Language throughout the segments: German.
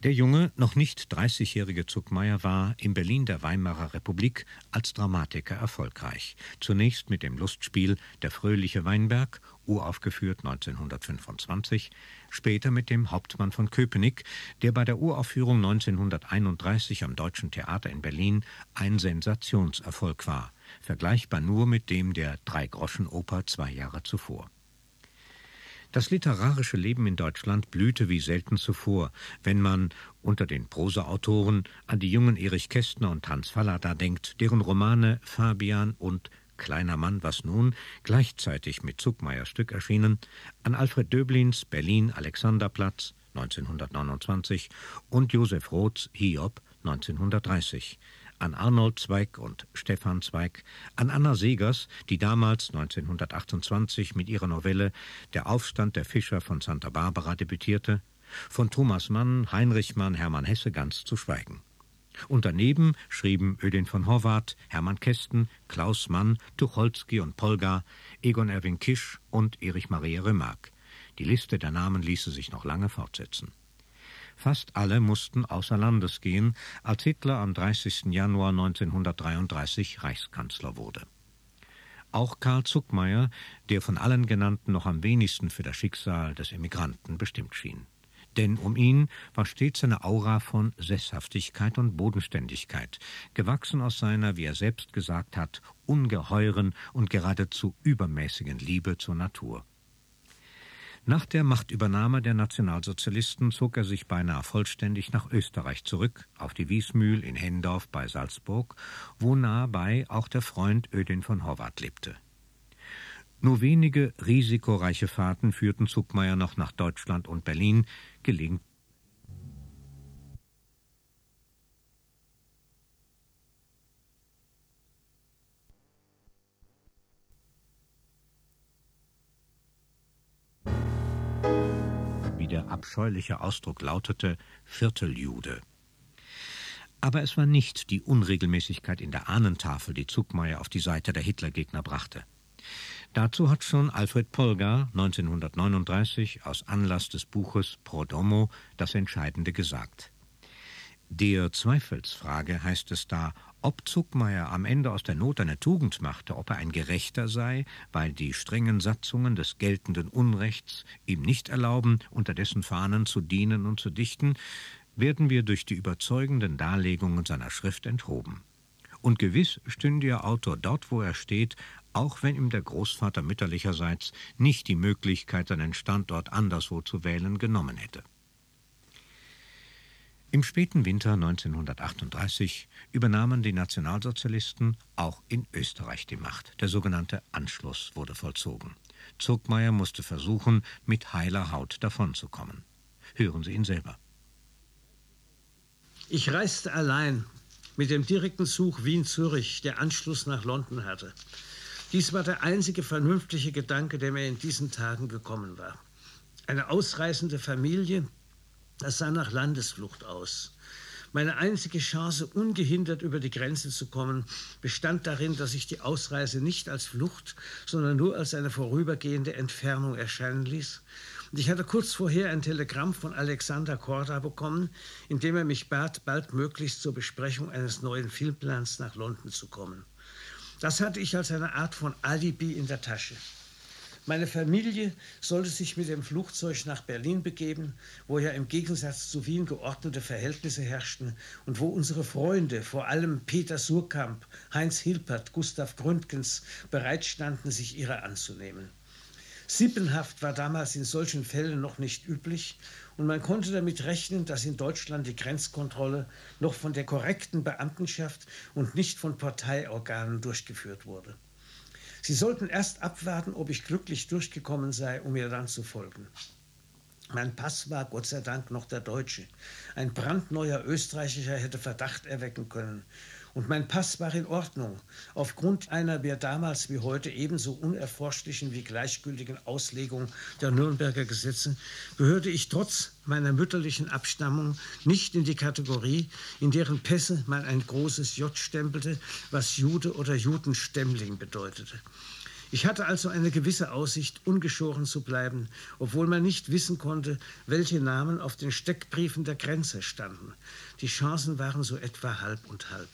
Der junge, noch nicht 30-jährige Zuckmayer war in Berlin der Weimarer Republik als Dramatiker erfolgreich. Zunächst mit dem Lustspiel Der fröhliche Weinberg, uraufgeführt 1925, später mit dem Hauptmann von Köpenick, der bei der Uraufführung 1931 am Deutschen Theater in Berlin ein Sensationserfolg war, vergleichbar nur mit dem der Dreigroschenoper 2 Jahre zuvor. Das literarische Leben in Deutschland blühte wie selten zuvor, wenn man unter den Prosaautoren an die jungen Erich Kästner und Hans Fallada denkt, deren Romane Fabian und Kleiner Mann, was nun gleichzeitig mit Zuckmayers Stück erschienen, an Alfred Döblins Berlin Alexanderplatz 1929 und Josef Roths Hiob 1930, an Arnold Zweig und Stefan Zweig, an Anna Segers, die damals 1928 mit ihrer Novelle Der Aufstand der Fischer von Santa Barbara debütierte, von Thomas Mann, Heinrich Mann, Hermann Hesse ganz zu schweigen. Und daneben schrieben Ödin von Horvath, Hermann Kästen, Klaus Mann, Tucholsky und Polgar, Egon Erwin Kisch und Erich Maria Remarque. Die Liste der Namen ließe sich noch lange fortsetzen. Fast alle mussten außer Landes gehen, als Hitler am 30. Januar 1933 Reichskanzler wurde. Auch Karl Zuckmayer, der von allen genannten noch am wenigsten für das Schicksal des Emigranten bestimmt schien. Denn um ihn war stets eine Aura von Sesshaftigkeit und Bodenständigkeit, gewachsen aus seiner, wie er selbst gesagt hat, ungeheuren und geradezu übermäßigen Liebe zur Natur. Nach der Machtübernahme der Nationalsozialisten zog er sich beinahe vollständig nach Österreich zurück, auf die Wiesmühl in Hendorf bei Salzburg, wo nahe bei auch der Freund Ödin von Horvath lebte. Nur wenige risikoreiche Fahrten führten Zuckmayer noch nach Deutschland und Berlin, gelegentlich wie der abscheuliche Ausdruck lautete, Vierteljude. Aber es war nicht die Unregelmäßigkeit in der Ahnentafel, die Zuckmayer auf die Seite der Hitlergegner brachte. Dazu hat schon Alfred Polgar 1939 aus Anlass des Buches Pro Domo das Entscheidende gesagt. Der Zweifelsfrage heißt es da, ob Zuckmayer am Ende aus der Not eine Tugend machte, ob er ein Gerechter sei, weil die strengen Satzungen des geltenden Unrechts ihm nicht erlauben, unter dessen Fahnen zu dienen und zu dichten, werden wir durch die überzeugenden Darlegungen seiner Schrift enthoben. Und gewiss stünde der Autor dort, wo er steht, auch wenn ihm der Großvater mütterlicherseits nicht die Möglichkeit, seinen Standort anderswo zu wählen, genommen hätte. Im späten Winter 1938 übernahmen die Nationalsozialisten auch in Österreich die Macht. Der sogenannte Anschluss wurde vollzogen. Zuckmayer musste versuchen, mit heiler Haut davonzukommen. Hören Sie ihn selber. Ich reiste allein mit dem direkten Zug Wien-Zürich, der Anschluss nach London hatte. Dies war der einzige vernünftige Gedanke, der mir in diesen Tagen gekommen war. Eine ausreisende Familie, das sah nach Landesflucht aus. Meine einzige Chance, ungehindert über die Grenze zu kommen, bestand darin, dass ich die Ausreise nicht als Flucht, sondern nur als eine vorübergehende Entfernung erscheinen ließ. Und ich hatte kurz vorher ein Telegramm von Alexander Korda bekommen, in dem er mich bat, baldmöglichst zur Besprechung eines neuen Filmplans nach London zu kommen. Das hatte ich als eine Art von Alibi in der Tasche. Meine Familie sollte sich mit dem Flugzeug nach Berlin begeben, wo ja im Gegensatz zu Wien geordnete Verhältnisse herrschten und wo unsere Freunde, vor allem Peter Surkamp, Heinz Hilpert, Gustav Gründgens, bereitstanden, sich ihrer anzunehmen. Sippenhaft war damals in solchen Fällen noch nicht üblich und man konnte damit rechnen, dass in Deutschland die Grenzkontrolle noch von der korrekten Beamtenschaft und nicht von Parteiorganen durchgeführt wurde. Sie sollten erst abwarten, ob ich glücklich durchgekommen sei, um mir dann zu folgen. Mein Pass war Gott sei Dank noch der deutsche. Ein brandneuer Österreicher hätte Verdacht erwecken können. Und mein Pass war in Ordnung. Aufgrund einer mir damals wie heute ebenso unerforschlichen wie gleichgültigen Auslegung der Nürnberger Gesetze gehörte ich trotz meiner mütterlichen Abstammung nicht in die Kategorie, in deren Pässe man ein großes J stempelte, was Jude oder Judenstämmling bedeutete. Ich hatte also eine gewisse Aussicht, ungeschoren zu bleiben, obwohl man nicht wissen konnte, welche Namen auf den Steckbriefen der Grenzer standen. Die Chancen waren so etwa halb und halb.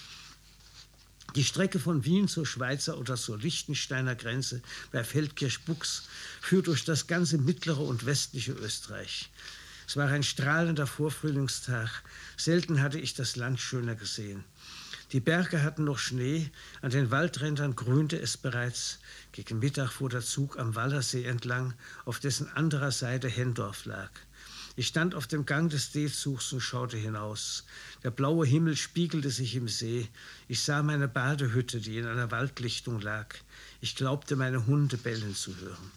Die Strecke von Wien zur Schweizer oder zur Liechtensteiner Grenze bei Feldkirch-Buchs führt durch das ganze mittlere und westliche Österreich. Es war ein strahlender Vorfrühlingstag. Selten hatte ich das Land schöner gesehen. Die Berge hatten noch Schnee, an den Waldrändern grünte es bereits. Gegen Mittag fuhr der Zug am Wallersee entlang, auf dessen anderer Seite Hendorf lag. Ich stand auf dem Gang des D-Zugs und schaute hinaus. Der blaue Himmel spiegelte sich im See. Ich sah meine Badehütte, die in einer Waldlichtung lag. Ich glaubte, meine Hunde bellen zu hören.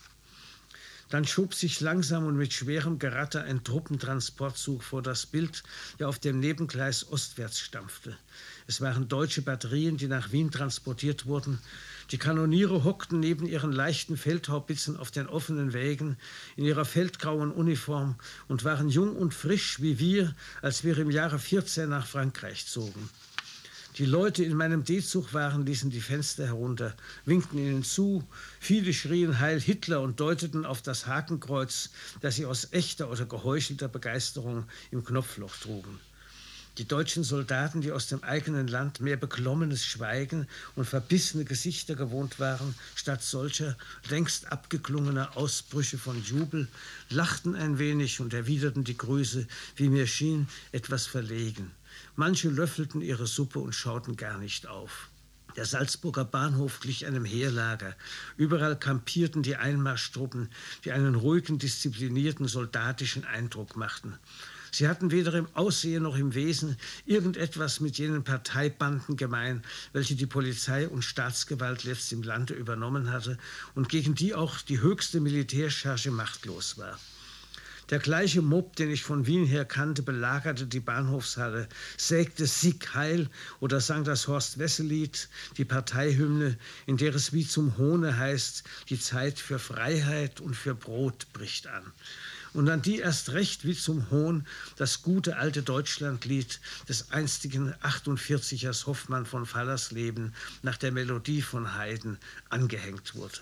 Dann schob sich langsam und mit schwerem Geratter ein Truppentransportzug vor das Bild, der auf dem Nebengleis ostwärts stampfte. Es waren deutsche Batterien, die nach Wien transportiert wurden. Die Kanoniere hockten neben ihren leichten Feldhaubitzen auf den offenen Wägen in ihrer feldgrauen Uniform und waren jung und frisch wie wir, als wir im Jahre 14 nach Frankreich zogen. Die Leute in meinem D-Zug waren, ließen die Fenster herunter, winkten ihnen zu. Viele schrien Heil Hitler und deuteten auf das Hakenkreuz, das sie aus echter oder geheuchelter Begeisterung im Knopfloch trugen. Die deutschen Soldaten, die aus dem eigenen Land mehr beklommenes Schweigen und verbissene Gesichter gewohnt waren, statt solcher längst abgeklungener Ausbrüche von Jubel, lachten ein wenig und erwiderten die Grüße, wie mir schien, etwas verlegen. Manche löffelten ihre Suppe und schauten gar nicht auf. Der Salzburger Bahnhof glich einem Heerlager. Überall kampierten die Einmarschtruppen, die einen ruhigen, disziplinierten, soldatischen Eindruck machten. Sie hatten weder im Aussehen noch im Wesen irgendetwas mit jenen Parteibanden gemein, welche die Polizei und Staatsgewalt letzt im Lande übernommen hatte und gegen die auch die höchste Militärcharge machtlos war. Der gleiche Mob, den ich von Wien her kannte, belagerte die Bahnhofshalle, sägte Sieg Heil oder sang das Horst-Wessel-Lied, die Parteihymne, in der es wie zum Hohne heißt, die Zeit für Freiheit und für Brot bricht an. Und an die erst recht wie zum Hohn das gute alte Deutschlandlied des einstigen 48ers Hoffmann von Fallersleben nach der Melodie von Haydn angehängt wurde.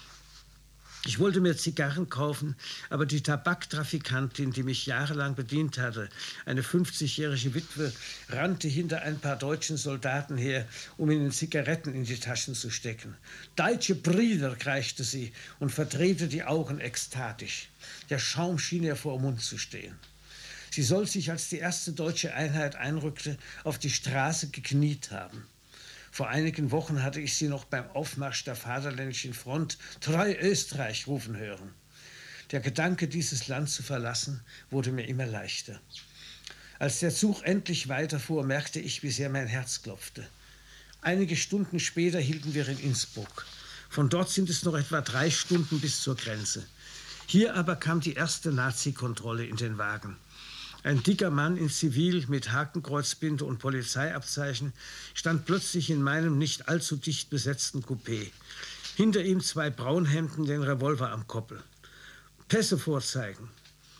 Ich wollte mir Zigarren kaufen, aber die Tabaktrafikantin, die mich jahrelang bedient hatte, eine 50-jährige Witwe, rannte hinter ein paar deutschen Soldaten her, um ihnen Zigaretten in die Taschen zu stecken. »Deutsche Brüder«, kreischte sie und verdrehte die Augen ekstatisch. Der Schaum schien ihr vor dem Mund zu stehen. Sie soll sich, als die erste deutsche Einheit einrückte, auf die Straße gekniet haben. Vor einigen Wochen hatte ich sie noch beim Aufmarsch der Vaterländischen Front »Treu Österreich« rufen hören. Der Gedanke, dieses Land zu verlassen, wurde mir immer leichter. Als der Zug endlich weiterfuhr, merkte ich, wie sehr mein Herz klopfte. Einige Stunden später hielten wir in Innsbruck. Von dort sind es noch etwa 3 Stunden bis zur Grenze. Hier aber kam die erste Nazi-Kontrolle in den Wagen. Ein dicker Mann in Zivil mit Hakenkreuzbinde und Polizeiabzeichen stand plötzlich in meinem nicht allzu dicht besetzten Coupé. Hinter ihm 2 Braunhemden, den Revolver am Koppel. »Pässe vorzeigen.«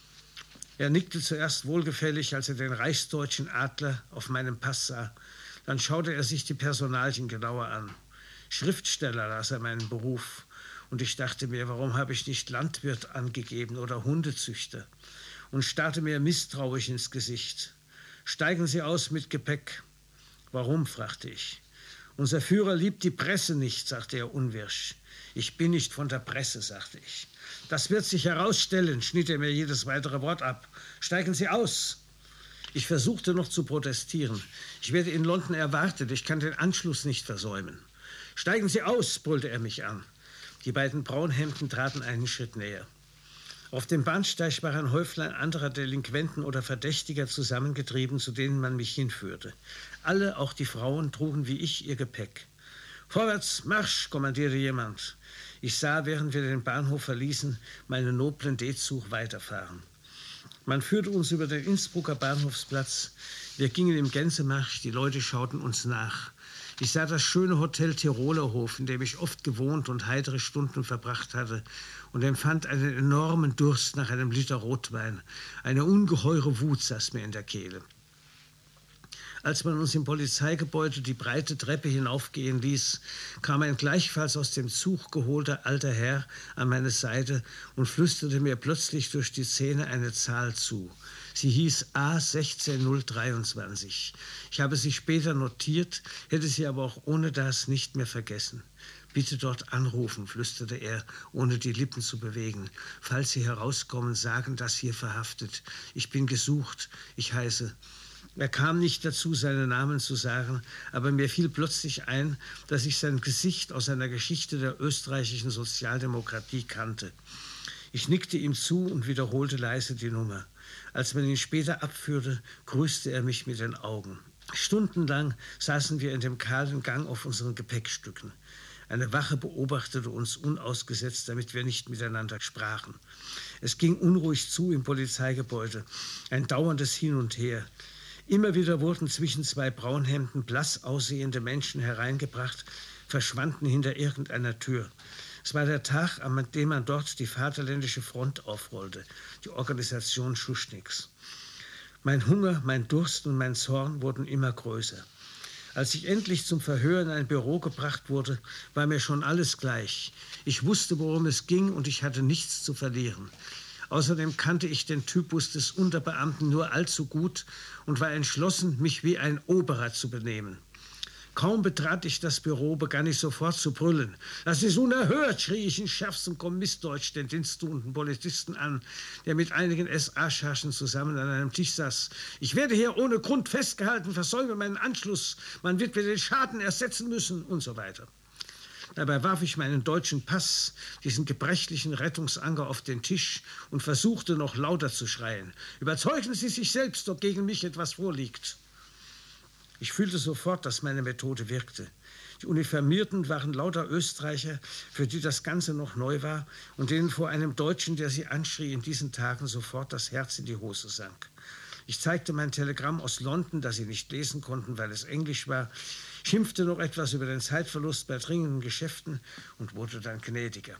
Er nickte zuerst wohlgefällig, als er den reichsdeutschen Adler auf meinem Pass sah. Dann schaute er sich die Personalien genauer an. Schriftsteller las er meinen Beruf. Und ich dachte mir, warum habe ich nicht Landwirt angegeben oder Hundezüchter? Und starrte mir misstrauisch ins Gesicht. »Steigen Sie aus mit Gepäck.« »Warum?« fragte ich. »Unser Führer liebt die Presse nicht«, sagte er unwirsch. »Ich bin nicht von der Presse«, sagte ich. »Das wird sich herausstellen«, schnitt er mir jedes weitere Wort ab. »Steigen Sie aus!« Ich versuchte noch zu protestieren. »Ich werde in London erwartet, ich kann den Anschluss nicht versäumen.« »Steigen Sie aus«, brüllte er mich an. Die beiden Braunhemden traten einen Schritt näher. Auf dem Bahnsteig war ein Häuflein anderer Delinquenten oder Verdächtiger zusammengetrieben, zu denen man mich hinführte. Alle, auch die Frauen, trugen wie ich ihr Gepäck. »Vorwärts, Marsch«, kommandierte jemand. Ich sah, während wir den Bahnhof verließen, meinen noblen D-Zug weiterfahren. Man führte uns über den Innsbrucker Bahnhofsplatz. Wir gingen im Gänsemarsch, die Leute schauten uns nach. Ich sah das schöne Hotel Tirolerhof, in dem ich oft gewohnt und heitere Stunden verbracht hatte, und empfand einen enormen Durst nach einem Liter Rotwein. Eine ungeheure Wut saß mir in der Kehle. Als man uns im Polizeigebäude die breite Treppe hinaufgehen ließ, kam ein gleichfalls aus dem Zug geholter alter Herr an meine Seite und flüsterte mir plötzlich durch die Zähne eine Zahl zu. Sie hieß A16023. Ich habe sie später notiert, hätte sie aber auch ohne das nicht mehr vergessen. »Bitte dort anrufen«, flüsterte er, ohne die Lippen zu bewegen. »Falls Sie herauskommen, sagen, das hier verhaftet. Ich bin gesucht. Ich heiße...« Er kam nicht dazu, seinen Namen zu sagen, aber mir fiel plötzlich ein, dass ich sein Gesicht aus einer Geschichte der österreichischen Sozialdemokratie kannte. Ich nickte ihm zu und wiederholte leise die Nummer. Als man ihn später abführte, grüßte er mich mit den Augen. Stundenlang saßen wir in dem kahlen Gang auf unseren Gepäckstücken. Eine Wache beobachtete uns unausgesetzt, damit wir nicht miteinander sprachen. Es ging unruhig zu im Polizeigebäude, ein dauerndes Hin und Her. Immer wieder wurden zwischen zwei Braunhemden blass aussehende Menschen hereingebracht, verschwanden hinter irgendeiner Tür. Es war der Tag, an dem man dort die Vaterländische Front aufrollte, die Organisation Schuschniks. Mein Hunger, mein Durst und mein Zorn wurden immer größer. Als ich endlich zum Verhör in ein Büro gebracht wurde, war mir schon alles gleich. Ich wusste, worum es ging, und ich hatte nichts zu verlieren. Außerdem kannte ich den Typus des Unterbeamten nur allzu gut und war entschlossen, mich wie ein Oberer zu benehmen. Kaum betrat ich das Büro, begann ich sofort zu brüllen. »Das ist unerhört«, schrie ich in schärfstem Kommissdeutsch den diensttuenden Polizisten an, der mit einigen SA-Schergen zusammen an einem Tisch saß. »Ich werde hier ohne Grund festgehalten, versäume meinen Anschluss. Man wird mir den Schaden ersetzen müssen«, und so weiter. Dabei warf ich meinen deutschen Pass, diesen gebrechlichen Rettungsanker, auf den Tisch und versuchte noch lauter zu schreien. »Überzeugen Sie sich selbst, ob gegen mich etwas vorliegt.« Ich fühlte sofort, dass meine Methode wirkte. Die Uniformierten waren lauter Österreicher, für die das Ganze noch neu war und denen vor einem Deutschen, der sie anschrie, in diesen Tagen sofort das Herz in die Hose sank. Ich zeigte mein Telegramm aus London, das sie nicht lesen konnten, weil es Englisch war, schimpfte noch etwas über den Zeitverlust bei dringenden Geschäften und wurde dann gnädiger.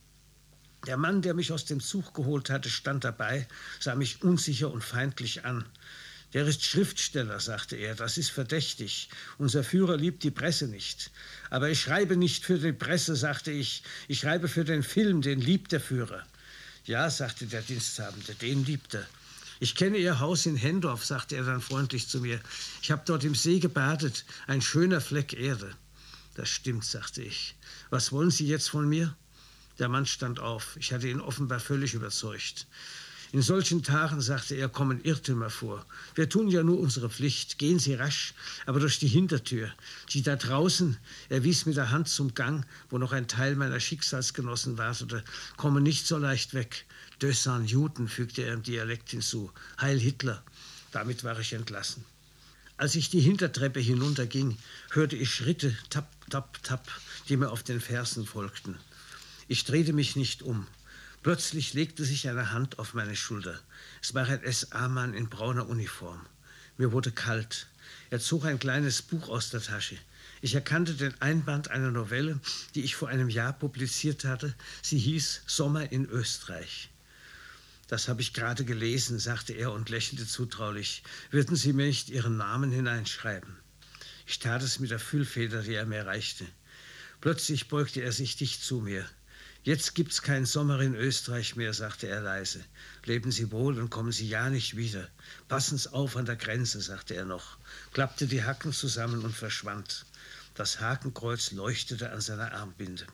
Der Mann, der mich aus dem Zug geholt hatte, stand dabei, sah mich unsicher und feindlich an. »Der ist Schriftsteller«, sagte er, »das ist verdächtig. Unser Führer liebt die Presse nicht.« »Aber ich schreibe nicht für die Presse«, sagte ich. »Ich schreibe für den Film, den liebt der Führer.« »Ja«, sagte der Diensthabende, »den liebt er.« »Ich kenne Ihr Haus in Hendorf«, sagte er dann freundlich zu mir. »Ich habe dort im See gebadet, ein schöner Fleck Erde.« »Das stimmt«, sagte ich. »Was wollen Sie jetzt von mir?« Der Mann stand auf. Ich hatte ihn offenbar völlig überzeugt. »In solchen Tagen«, sagte er, »kommen Irrtümer vor. Wir tun ja nur unsere Pflicht. Gehen Sie rasch, aber durch die Hintertür. Die da draußen«, er wies mit der Hand zum Gang, wo noch ein Teil meiner Schicksalsgenossen wartete, »kommen nicht so leicht weg. De Saint-Juden«, fügte er im Dialekt hinzu. »Heil Hitler.« Damit war ich entlassen. Als ich die Hintertreppe hinunterging, hörte ich Schritte, tapp, tapp, tapp, die mir auf den Fersen folgten. Ich drehte mich nicht um. Plötzlich legte sich eine Hand auf meine Schulter. Es war ein SA-Mann in brauner Uniform. Mir wurde kalt. Er zog ein kleines Buch aus der Tasche. Ich erkannte den Einband einer Novelle, die ich vor einem Jahr publiziert hatte. Sie hieß »Sommer in Österreich«. »Das habe ich gerade gelesen«, sagte er und lächelte zutraulich. »Würden Sie mir nicht Ihren Namen hineinschreiben?« Ich tat es mit der Füllfeder, die er mir reichte. Plötzlich beugte er sich dicht zu mir. »Jetzt gibt's keinen Sommer in Österreich mehr«, sagte er leise. »Leben Sie wohl und kommen Sie ja nicht wieder. Passen Sie auf an der Grenze«, sagte er noch, klappte die Hacken zusammen und verschwand. Das Hakenkreuz leuchtete an seiner Armbinde.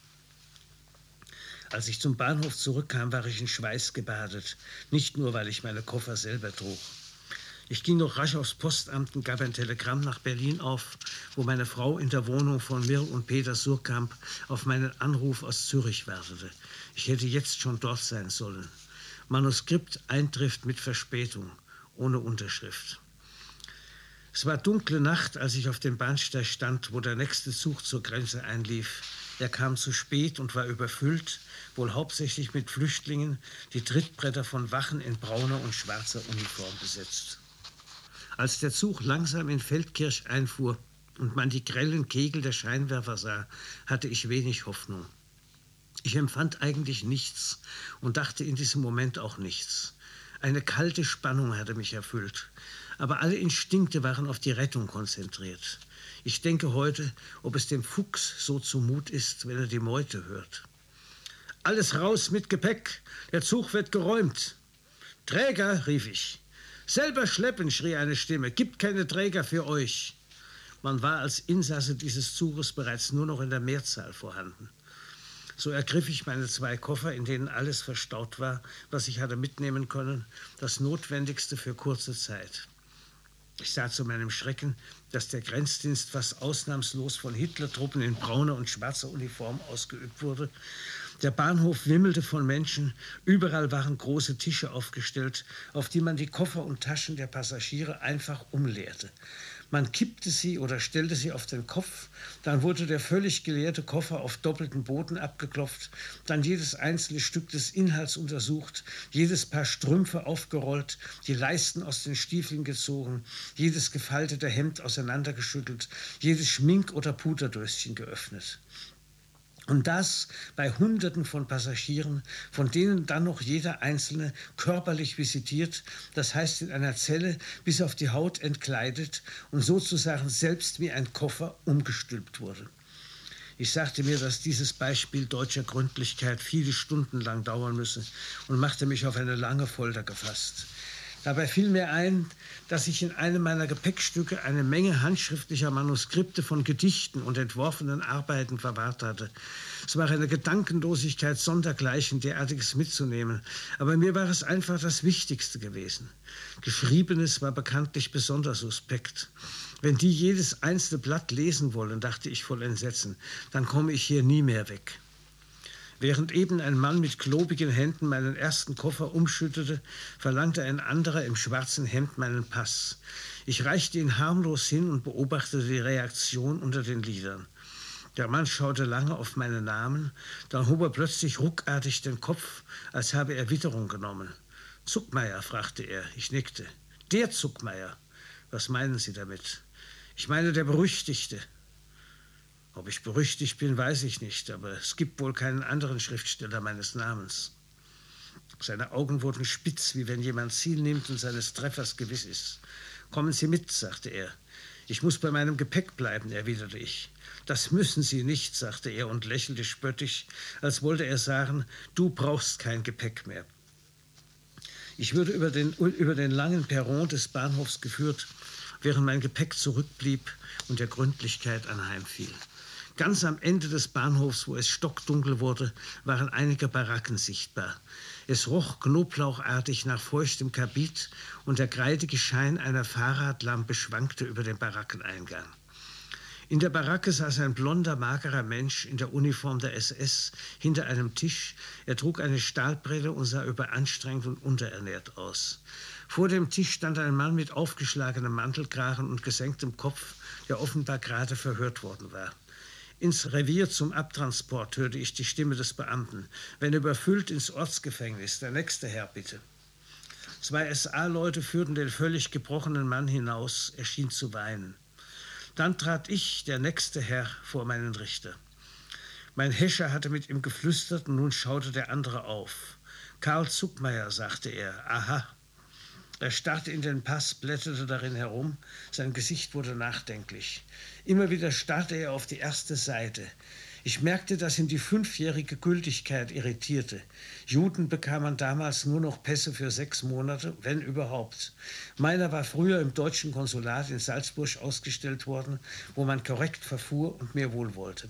Als ich zum Bahnhof zurückkam, war ich in Schweiß gebadet, nicht nur, weil ich meine Koffer selber trug. Ich ging noch rasch aufs Postamt und gab ein Telegramm nach Berlin auf, wo meine Frau in der Wohnung von Mirl und Peter Surkamp auf meinen Anruf aus Zürich wartete. Ich hätte jetzt schon dort sein sollen. Manuskript eintrifft mit Verspätung, ohne Unterschrift. Es war dunkle Nacht, als ich auf dem Bahnsteig stand, wo der nächste Zug zur Grenze einlief. Er kam zu spät und war überfüllt, wohl hauptsächlich mit Flüchtlingen, die Trittbretter von Wachen in brauner und schwarzer Uniform besetzt. Als der Zug langsam in Feldkirch einfuhr und man die grellen Kegel der Scheinwerfer sah, hatte ich wenig Hoffnung. Ich empfand eigentlich nichts und dachte in diesem Moment auch nichts. Eine kalte Spannung hatte mich erfüllt. Aber alle Instinkte waren auf die Rettung konzentriert. Ich denke heute, ob es dem Fuchs so zumut ist, wenn er die Meute hört. Alles raus mit Gepäck, der Zug wird geräumt. Träger, rief ich. Selber schleppen, schrie eine Stimme, gibt keine Träger für euch. Man war als Insasse dieses Zuges bereits nur noch in der Mehrzahl vorhanden. So ergriff ich meine 2 Koffer, in denen alles verstaut war, was ich hatte mitnehmen können, das Notwendigste für kurze Zeit. Ich sah zu meinem Schrecken, dass der Grenzdienst fast ausnahmslos von Hitlertruppen in brauner und schwarzer Uniform ausgeübt wurde. Der Bahnhof wimmelte von Menschen, überall waren große Tische aufgestellt, auf die man die Koffer und Taschen der Passagiere einfach umleerte. Man kippte sie oder stellte sie auf den Kopf, dann wurde der völlig geleerte Koffer auf doppelten Boden abgeklopft, dann jedes einzelne Stück des Inhalts untersucht, jedes Paar Strümpfe aufgerollt, die Leisten aus den Stiefeln gezogen, jedes gefaltete Hemd auseinandergeschüttelt, jedes Schmink- oder Puderdöschen geöffnet. Und das bei Hunderten von Passagieren, von denen dann noch jeder Einzelne körperlich visitiert, das heißt in einer Zelle bis auf die Haut entkleidet und sozusagen selbst wie ein Koffer umgestülpt wurde. Ich sagte mir, dass dieses Beispiel deutscher Gründlichkeit viele Stunden lang dauern müsse und machte mich auf eine lange Folter gefasst. Dabei fiel mir ein, dass ich in einem meiner Gepäckstücke eine Menge handschriftlicher Manuskripte von Gedichten und entworfenen Arbeiten verwahrt hatte. Es war eine Gedankenlosigkeit sondergleichen, derartiges mitzunehmen, aber mir war es einfach das Wichtigste gewesen. Geschriebenes war bekanntlich besonders suspekt. Wenn die jedes einzelne Blatt lesen wollen, dachte ich voll Entsetzen, dann komme ich hier nie mehr weg. Während eben ein Mann mit klobigen Händen meinen ersten Koffer umschüttete, verlangte ein anderer im schwarzen Hemd meinen Pass. Ich reichte ihn harmlos hin und beobachtete die Reaktion unter den Lidern. Der Mann schaute lange auf meinen Namen, dann hob er plötzlich ruckartig den Kopf, als habe er Witterung genommen. »Zuckmayer«, fragte er. Ich nickte. »Der Zuckmayer. Was meinen Sie damit?« »Ich meine, der Berüchtigte.« Ob ich berüchtigt bin, weiß ich nicht, aber es gibt wohl keinen anderen Schriftsteller meines Namens. Seine Augen wurden spitz, wie wenn jemand Ziel nimmt und seines Treffers gewiss ist. »Kommen Sie mit«, sagte er. »Ich muss bei meinem Gepäck bleiben«, erwiderte ich. »Das müssen Sie nicht«, sagte er und lächelte spöttisch, als wollte er sagen, »du brauchst kein Gepäck mehr.« Ich wurde über den langen Perron des Bahnhofs geführt, während mein Gepäck zurückblieb und der Gründlichkeit anheimfiel. Ganz am Ende des Bahnhofs, wo es stockdunkel wurde, waren einige Baracken sichtbar. Es roch knoblauchartig nach feuchtem Kabit und der kreidige Schein einer Fahrradlampe schwankte über den Barackeneingang. In der Baracke saß ein blonder, magerer Mensch in der Uniform der SS hinter einem Tisch. Er trug eine Stahlbrille und sah überanstrengt und unterernährt aus. Vor dem Tisch stand ein Mann mit aufgeschlagenem Mantelkragen und gesenktem Kopf, der offenbar gerade verhört worden war. Ins Revier zum Abtransport hörte ich die Stimme des Beamten. Wenn überfüllt, ins Ortsgefängnis. Der nächste Herr, bitte. 2 SA-Leute führten den völlig gebrochenen Mann hinaus. Er schien zu weinen. Dann trat ich, der nächste Herr, vor meinen Richter. Mein Häscher hatte mit ihm geflüstert und nun schaute der andere auf. »Karl Zuckmayer«, sagte er. »Aha.« Er starrte in den Pass, blätterte darin herum. Sein Gesicht wurde nachdenklich. Immer wieder starrte er auf die erste Seite. Ich merkte, dass ihn die 5-jährige Gültigkeit irritierte. Juden bekamen damals nur noch Pässe für 6 Monate, wenn überhaupt. Meiner war früher im deutschen Konsulat in Salzburg ausgestellt worden, wo man korrekt verfuhr und mir wohlwollte.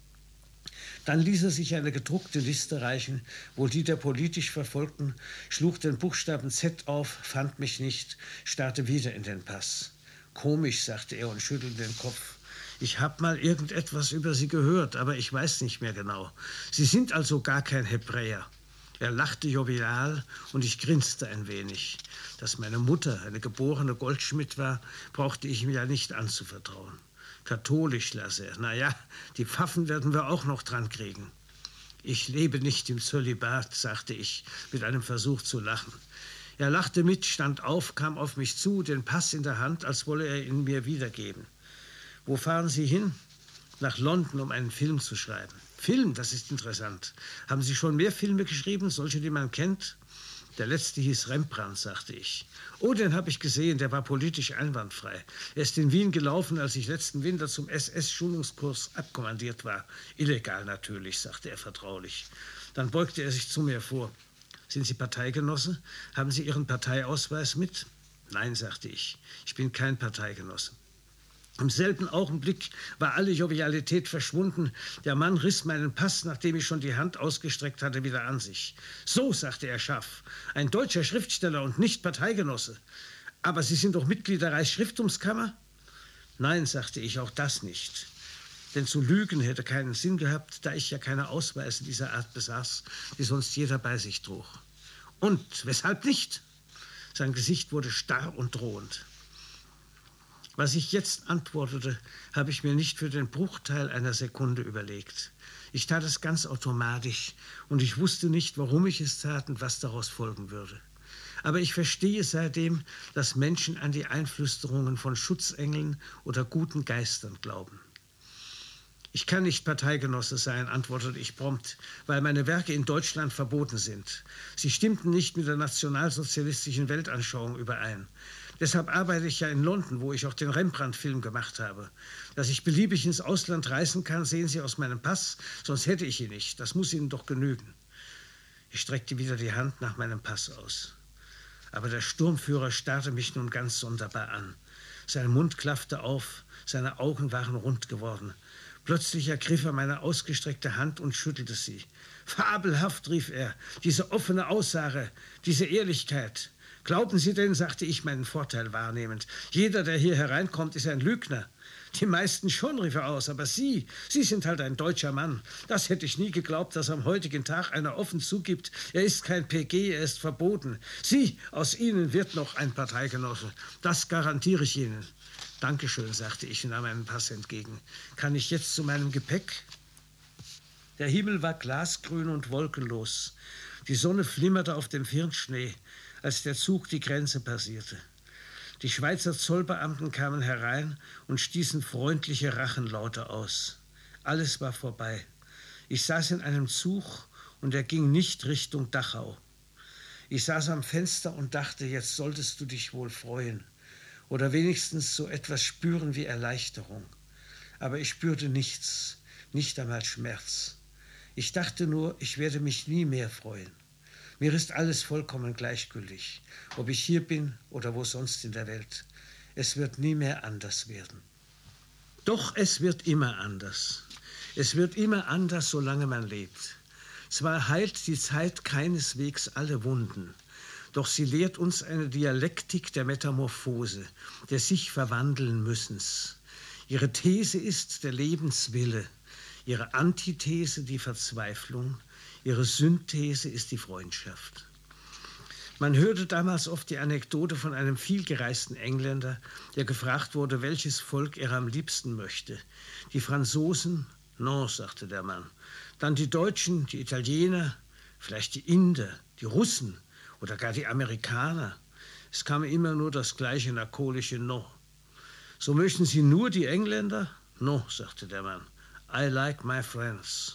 Dann ließ er sich eine gedruckte Liste reichen, wohl die der politisch Verfolgten, schlug den Buchstaben Z auf, fand mich nicht, starrte wieder in den Pass. »Komisch«, sagte er und schüttelte den Kopf. »Ich habe mal irgendetwas über Sie gehört, aber ich weiß nicht mehr genau. Sie sind also gar kein Hebräer.« Er lachte jovial und ich grinste ein wenig. Dass meine Mutter eine geborene Goldschmied war, brauchte ich mir ja nicht anzuvertrauen. Katholisch, las er. Na ja, die Pfaffen werden wir auch noch dran kriegen. »Ich lebe nicht im Zölibat«, sagte ich, mit einem Versuch zu lachen. Er lachte mit, stand auf, kam auf mich zu, den Pass in der Hand, als wolle er ihn mir wiedergeben. »Wo fahren Sie hin?« »Nach London, um einen Film zu schreiben.« »Film, das ist interessant. Haben Sie schon mehr Filme geschrieben, solche, die man kennt?« Der letzte hieß Rembrandt, sagte ich. Oh, den habe ich gesehen, der war politisch einwandfrei. Er ist in Wien gelaufen, als ich letzten Winter zum SS-Schulungskurs abkommandiert war. Illegal natürlich, sagte er vertraulich. Dann beugte er sich zu mir vor. Sind Sie Parteigenosse? Haben Sie Ihren Parteiausweis mit? Nein, sagte ich. Ich bin kein Parteigenosse. Im selben Augenblick war alle Jovialität verschwunden. Der Mann riss meinen Pass, nachdem ich schon die Hand ausgestreckt hatte, wieder an sich. So, sagte er scharf, ein deutscher Schriftsteller und nicht Parteigenosse. Aber Sie sind doch Mitglied der Reichsschrifttumskammer? Nein, sagte ich, auch das nicht. Denn zu lügen hätte keinen Sinn gehabt, da ich ja keine Ausweise dieser Art besaß, die sonst jeder bei sich trug. Und weshalb nicht? Sein Gesicht wurde starr und drohend. Was ich jetzt antwortete, habe ich mir nicht für den Bruchteil einer Sekunde überlegt. Ich tat es ganz automatisch und ich wusste nicht, warum ich es tat und was daraus folgen würde. Aber ich verstehe seitdem, dass Menschen an die Einflüsterungen von Schutzengeln oder guten Geistern glauben. Ich kann nicht Parteigenosse sein, antwortete ich prompt, weil meine Werke in Deutschland verboten sind. Sie stimmten nicht mit der nationalsozialistischen Weltanschauung überein. Deshalb arbeite ich ja in London, wo ich auch den Rembrandt-Film gemacht habe. Dass ich beliebig ins Ausland reisen kann, sehen Sie aus meinem Pass, sonst hätte ich ihn nicht. Das muss Ihnen doch genügen. Ich streckte wieder die Hand nach meinem Pass aus. Aber der Sturmführer starrte mich nun ganz sonderbar an. Sein Mund klaffte auf, seine Augen waren rund geworden. Plötzlich ergriff er meine ausgestreckte Hand und schüttelte sie. Fabelhaft, rief er, diese offene Aussage, diese Ehrlichkeit. Glauben Sie denn, sagte ich, meinen Vorteil wahrnehmend, jeder, der hier hereinkommt, ist ein Lügner. Die meisten schon, rief er aus, aber Sie sind halt ein deutscher Mann. Das hätte ich nie geglaubt, dass am heutigen Tag einer offen zugibt, er ist kein PG, er ist verboten. Sie, aus Ihnen wird noch ein Parteigenosse. Das garantiere ich Ihnen. Dankeschön, sagte ich und nahm meinen Pass entgegen. Kann ich jetzt zu meinem Gepäck? Der Himmel war glasgrün und wolkenlos. Die Sonne flimmerte auf dem Firnschnee, als der Zug die Grenze passierte. Die Schweizer Zollbeamten kamen herein und stießen freundliche Rachenlaute aus. Alles war vorbei. Ich saß in einem Zug und er ging nicht Richtung Dachau. Ich saß am Fenster und dachte, jetzt solltest du dich wohl freuen oder wenigstens so etwas spüren wie Erleichterung. Aber ich spürte nichts, nicht einmal Schmerz. Ich dachte nur, ich werde mich nie mehr freuen. Mir ist alles vollkommen gleichgültig, ob ich hier bin oder wo sonst in der Welt. Es wird nie mehr anders werden. Doch es wird immer anders. Es wird immer anders, solange man lebt. Zwar heilt die Zeit keineswegs alle Wunden, doch sie lehrt uns eine Dialektik der Metamorphose, des sich verwandeln Müssens. Ihre These ist der Lebenswille, ihre Antithese die Verzweiflung, ihre Synthese ist die Freundschaft. Man hörte damals oft die Anekdote von einem vielgereisten Engländer, der gefragt wurde, welches Volk er am liebsten möchte. Die Franzosen? Non, sagte der Mann. Dann die Deutschen, die Italiener, vielleicht die Inder, die Russen oder gar die Amerikaner. Es kam immer nur das gleiche narkolische No. So möchten Sie nur die Engländer? No, sagte der Mann. I like my friends.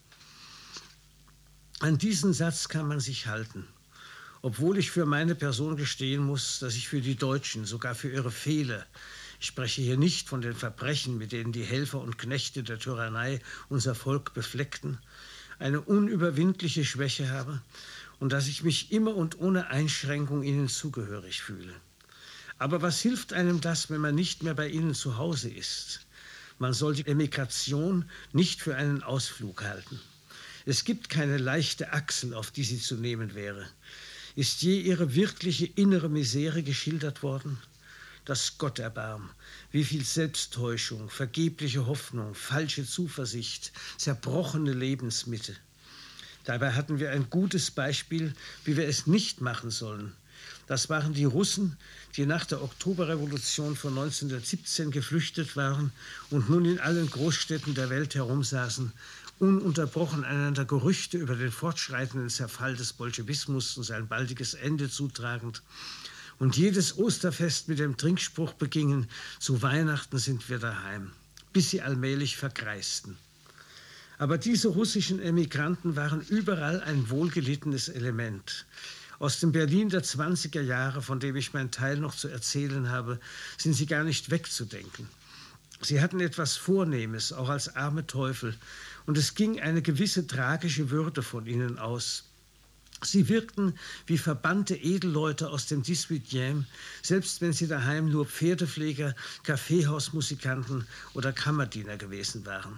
An diesen Satz kann man sich halten, obwohl ich für meine Person gestehen muss, dass ich für die Deutschen, sogar für ihre Fehler, ich spreche hier nicht von den Verbrechen, mit denen die Helfer und Knechte der Tyrannei unser Volk befleckten, eine unüberwindliche Schwäche habe und dass ich mich immer und ohne Einschränkung ihnen zugehörig fühle. Aber was hilft einem das, wenn man nicht mehr bei ihnen zu Hause ist? Man soll die Emigration nicht für einen Ausflug halten. Es gibt keine leichte Achsel, auf die sie zu nehmen wäre. Ist je ihre wirkliche innere Misere geschildert worden? Das Gott erbarm, wie viel Selbsttäuschung, vergebliche Hoffnung, falsche Zuversicht, zerbrochene Lebensmitte. Dabei hatten wir ein gutes Beispiel, wie wir es nicht machen sollen. Das waren die Russen, die nach der Oktoberrevolution von 1917 geflüchtet waren und nun in allen Großstädten der Welt herumsaßen, ununterbrochen einander Gerüchte über den fortschreitenden Zerfall des Bolschewismus und sein baldiges Ende zutragend und jedes Osterfest mit dem Trinkspruch begingen, zu Weihnachten sind wir daheim, bis sie allmählich vergreisten. Aber diese russischen Emigranten waren überall ein wohlgelittenes Element. Aus dem Berlin der 20er Jahre, von dem ich meinen Teil noch zu erzählen habe, sind sie gar nicht wegzudenken. Sie hatten etwas Vornehmes, auch als arme Teufel, und es ging eine gewisse tragische Würde von ihnen aus. Sie wirkten wie verbannte Edelleute aus dem 18, selbst wenn sie daheim nur Pferdepfleger, Kaffeehausmusikanten oder Kammerdiener gewesen waren.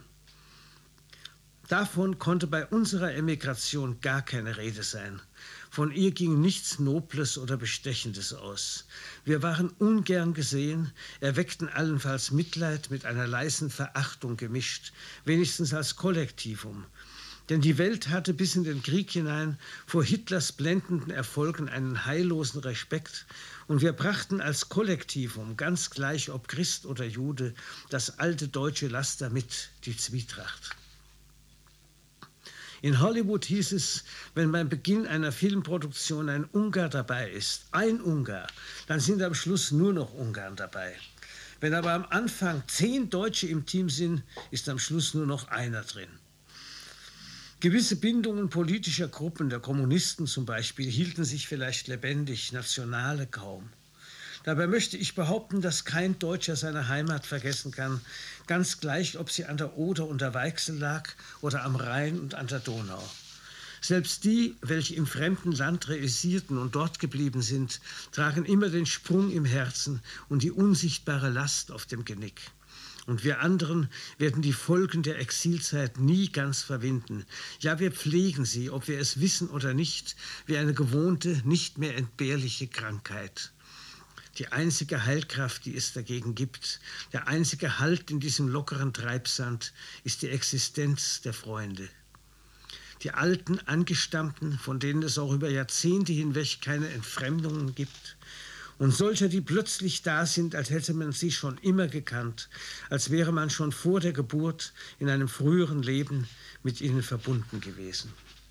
Davon konnte bei unserer Emigration gar keine Rede sein. Von ihr ging nichts Nobles oder Bestechendes aus. Wir waren ungern gesehen, erweckten allenfalls Mitleid mit einer leisen Verachtung gemischt, wenigstens als Kollektivum. Denn die Welt hatte bis in den Krieg hinein vor Hitlers blendenden Erfolgen einen heillosen Respekt, und wir brachten als Kollektivum, ganz gleich ob Christ oder Jude, das alte deutsche Laster mit, die Zwietracht. In Hollywood hieß es, wenn beim Beginn einer Filmproduktion ein Ungar dabei ist, ein Ungar, dann sind am Schluss nur noch Ungarn dabei. Wenn aber am Anfang 10 Deutsche im Team sind, ist am Schluss nur noch einer drin. Gewisse Bindungen politischer Gruppen, der Kommunisten zum Beispiel, hielten sich vielleicht lebendig, Nationale kaum. Dabei möchte ich behaupten, dass kein Deutscher seine Heimat vergessen kann, ganz gleich, ob sie an der Oder und der Weichsel lag oder am Rhein und an der Donau. Selbst die, welche im fremden Land reüssierten und dort geblieben sind, tragen immer den Sprung im Herzen und die unsichtbare Last auf dem Genick. Und wir anderen werden die Folgen der Exilzeit nie ganz verwinden. Ja, wir pflegen sie, ob wir es wissen oder nicht, wie eine gewohnte, nicht mehr entbehrliche Krankheit. Die einzige Heilkraft, die es dagegen gibt, der einzige Halt in diesem lockeren Treibsand, ist die Existenz der Freunde. Die alten Angestammten, von denen es auch über Jahrzehnte hinweg keine Entfremdungen gibt, und solcher, die plötzlich da sind, als hätte man sie schon immer gekannt, als wäre man schon vor der Geburt in einem früheren Leben mit ihnen verbunden gewesen.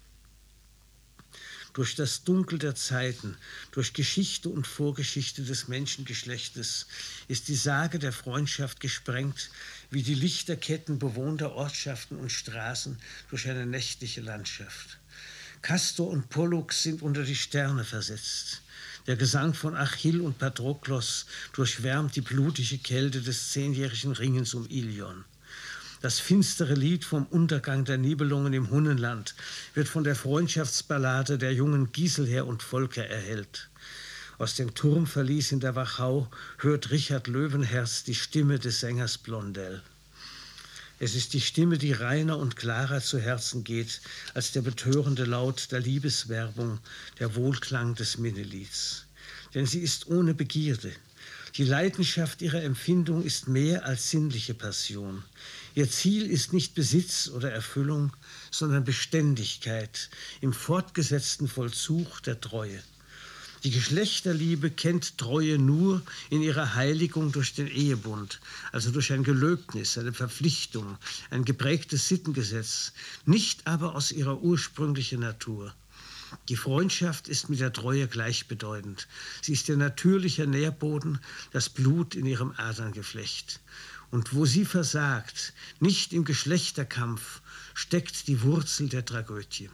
Durch das Dunkel der Zeiten, durch Geschichte und Vorgeschichte des Menschengeschlechtes ist die Sage der Freundschaft gesprengt, wie die Lichterketten bewohnter Ortschaften und Straßen durch eine nächtliche Landschaft. Castor und Pollux sind unter die Sterne versetzt. Der Gesang von Achill und Patroklos durchwärmt die blutige Kälte des 10-jährigen Ringens um Ilion. Das finstere Lied vom Untergang der Nibelungen im Hunnenland wird von der Freundschaftsballade der jungen Giselher und Volker erhellt. Aus dem Turmverlies in der Wachau hört Richard Löwenherz die Stimme des Sängers Blondel. Es ist die Stimme, die reiner und klarer zu Herzen geht als der betörende Laut der Liebeswerbung, der Wohlklang des Minnelieds. Denn sie ist ohne Begierde. Die Leidenschaft ihrer Empfindung ist mehr als sinnliche Passion. Ihr Ziel ist nicht Besitz oder Erfüllung, sondern Beständigkeit im fortgesetzten Vollzug der Treue. Die Geschlechterliebe kennt Treue nur in ihrer Heiligung durch den Ehebund, also durch ein Gelöbnis, eine Verpflichtung, ein geprägtes Sittengesetz, nicht aber aus ihrer ursprünglichen Natur. Die Freundschaft ist mit der Treue gleichbedeutend. Sie ist ihr natürlicher Nährboden, das Blut in ihrem Aderngeflecht. Und wo sie versagt, nicht im Geschlechterkampf, steckt die Wurzel der Tragödie.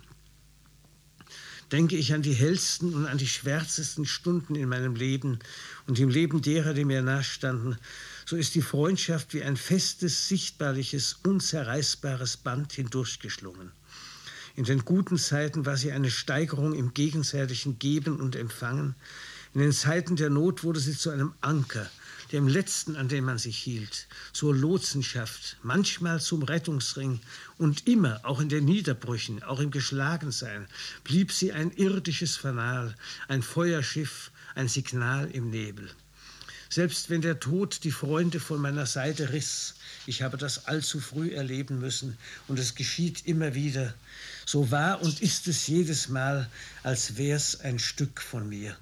Denke ich an die hellsten und an die schwärzesten Stunden in meinem Leben und im Leben derer, die mir nahestanden, so ist die Freundschaft wie ein festes, sichtbarliches, unzerreißbares Band hindurchgeschlungen. In den guten Zeiten war sie eine Steigerung im gegenseitigen Geben und Empfangen. In den Zeiten der Not wurde sie zu einem Anker, dem letzten, an dem man sich hielt, zur Lotsenschaft, manchmal zum Rettungsring und immer, auch in den Niederbrüchen, auch im Geschlagensein, blieb sie ein irdisches Fanal, ein Feuerschiff, ein Signal im Nebel. Selbst wenn der Tod die Freunde von meiner Seite riss, ich habe das allzu früh erleben müssen und es geschieht immer wieder, so war und ist es jedes Mal, als wär's ein Stück von mir.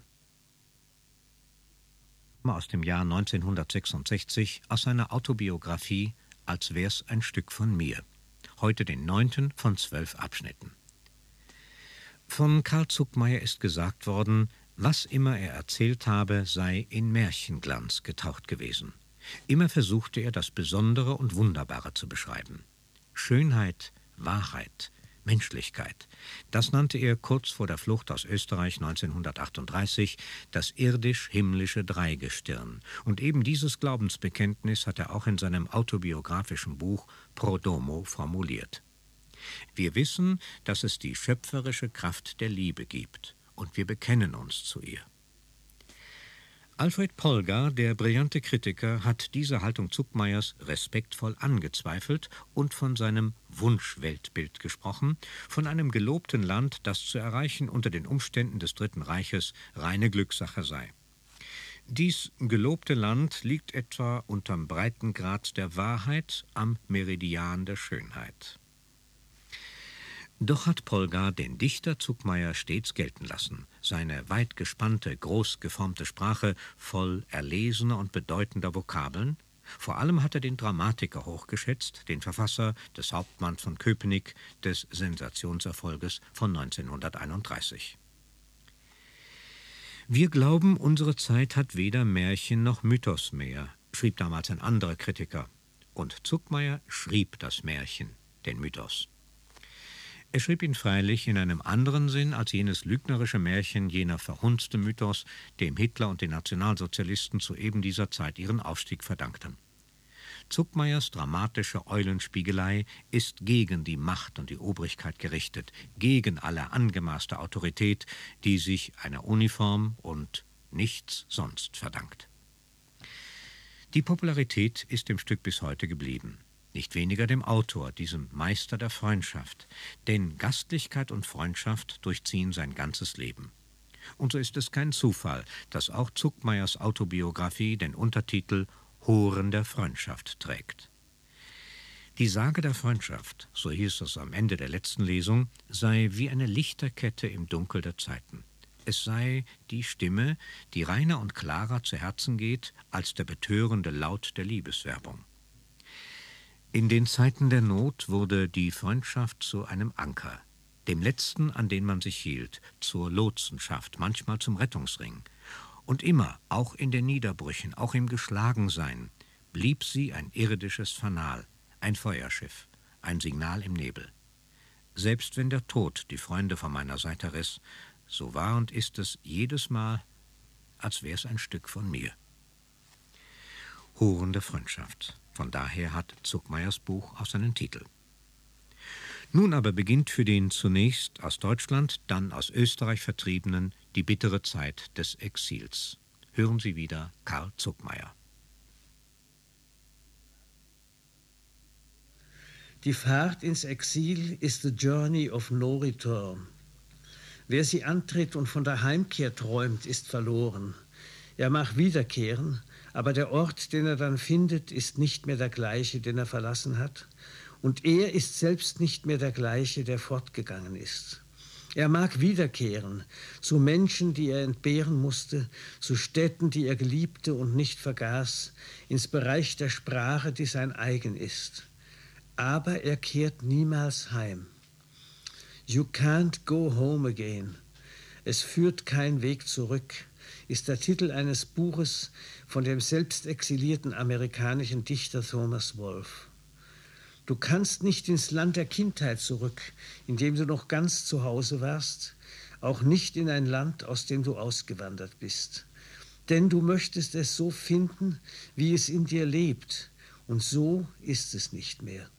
Aus dem Jahr 1966 aus seiner Autobiografie »Als wär's ein Stück von mir«, heute den 9. von 12 Abschnitten. Von Karl Zuckmayer ist gesagt worden, was immer er erzählt habe, sei in Märchenglanz getaucht gewesen. Immer versuchte er, das Besondere und Wunderbare zu beschreiben. Schönheit, Wahrheit, Menschlichkeit. Das nannte er kurz vor der Flucht aus Österreich 1938 das irdisch-himmlische Dreigestirn. Und eben dieses Glaubensbekenntnis hat er auch in seinem autobiografischen Buch Pro Domo formuliert. Wir wissen, dass es die schöpferische Kraft der Liebe gibt, und wir bekennen uns zu ihr. Alfred Polgar, der brillante Kritiker, hat diese Haltung Zuckmayers respektvoll angezweifelt und von seinem Wunschweltbild gesprochen, von einem gelobten Land, das zu erreichen unter den Umständen des Dritten Reiches reine Glückssache sei. Dies gelobte Land liegt etwa unterm Breitengrad der Wahrheit am Meridian der Schönheit. Doch hat Polgar den Dichter Zuckmayer stets gelten lassen. Seine weit gespannte, groß geformte Sprache voll erlesener und bedeutender Vokabeln. Vor allem hat er den Dramatiker hochgeschätzt, den Verfasser des Hauptmann von Köpenick, des Sensationserfolges von 1931. Wir glauben, unsere Zeit hat weder Märchen noch Mythos mehr, schrieb damals ein anderer Kritiker. Und Zuckmayer schrieb das Märchen, den Mythos. Er schrieb ihn freilich in einem anderen Sinn als jenes lügnerische Märchen, jener verhunzte Mythos, dem Hitler und den Nationalsozialisten zu eben dieser Zeit ihren Aufstieg verdankten. Zuckmayers dramatische Eulenspiegelei ist gegen die Macht und die Obrigkeit gerichtet, gegen alle angemaßte Autorität, die sich einer Uniform und nichts sonst verdankt. Die Popularität ist dem Stück bis heute geblieben. Nicht weniger dem Autor, diesem Meister der Freundschaft, denn Gastlichkeit und Freundschaft durchziehen sein ganzes Leben. Und so ist es kein Zufall, dass auch Zuckmayers Autobiografie den Untertitel »Horen der Freundschaft« trägt. Die Sage der Freundschaft, so hieß es am Ende der letzten Lesung, sei wie eine Lichterkette im Dunkel der Zeiten. Es sei die Stimme, die reiner und klarer zu Herzen geht als der betörende Laut der Liebeswerbung. In den Zeiten der Not wurde die Freundschaft zu einem Anker, dem letzten, an den man sich hielt, zur Lotsenschaft, manchmal zum Rettungsring. Und immer, auch in den Niederbrüchen, auch im Geschlagensein, blieb sie ein irdisches Fanal, ein Feuerschiff, ein Signal im Nebel. Selbst wenn der Tod die Freunde von meiner Seite riss, so war und ist es jedes Mal, als wär's ein Stück von mir. Horen der Freundschaft. Von daher hat Zuckmayers Buch auch seinen Titel. Nun aber beginnt für den zunächst aus Deutschland, dann aus Österreich Vertriebenen die bittere Zeit des Exils. Hören Sie wieder Karl Zuckmayer. Die Fahrt ins Exil ist the journey of no return. Wer sie antritt und von der Heimkehr träumt, ist verloren. Er mag wiederkehren, aber der Ort, den er dann findet, ist nicht mehr der gleiche, den er verlassen hat. Und er ist selbst nicht mehr der gleiche, der fortgegangen ist. Er mag wiederkehren zu Menschen, die er entbehren musste, zu Städten, die er geliebte und nicht vergaß, ins Bereich der Sprache, die sein eigen ist. Aber er kehrt niemals heim. You can't go home again. Es führt kein Weg zurück, ist der Titel eines Buches von dem selbst exilierten amerikanischen Dichter Thomas Wolfe. Du kannst nicht ins Land der Kindheit zurück, in dem du noch ganz zu Hause warst, auch nicht in ein Land, aus dem du ausgewandert bist. Denn du möchtest es so finden, wie es in dir lebt, und so ist es nicht mehr.